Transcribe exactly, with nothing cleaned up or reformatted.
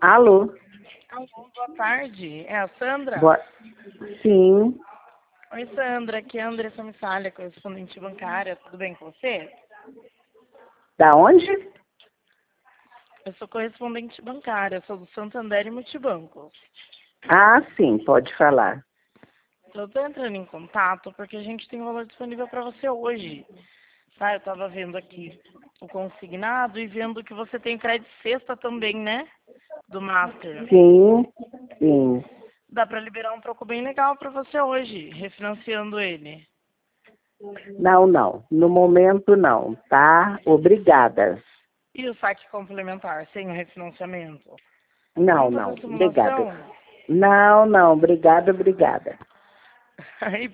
Alô? Alô, boa tarde. É a Sandra? Boa... Sim. Oi, Sandra. Aqui é a Andressa Missalha, correspondente bancária. Tudo bem com você? Da onde? Eu sou correspondente bancária, sou do Santander e Multibanco. Ah, sim, pode falar. Eu tô entrando em contato porque a gente tem um valor disponível para você hoje. Tá, eu tava vendo aqui o consignado e vendo que você tem crédito sexta também, né? Do Master. Sim, sim. Dá para liberar um troco bem legal para você hoje, refinanciando ele. Não, não. No momento, não, tá? Obrigada. E o saque complementar, sem o refinanciamento? Não, Vamos fazer não. a Obrigada. simulação? Não, não. Obrigada, obrigada. Aí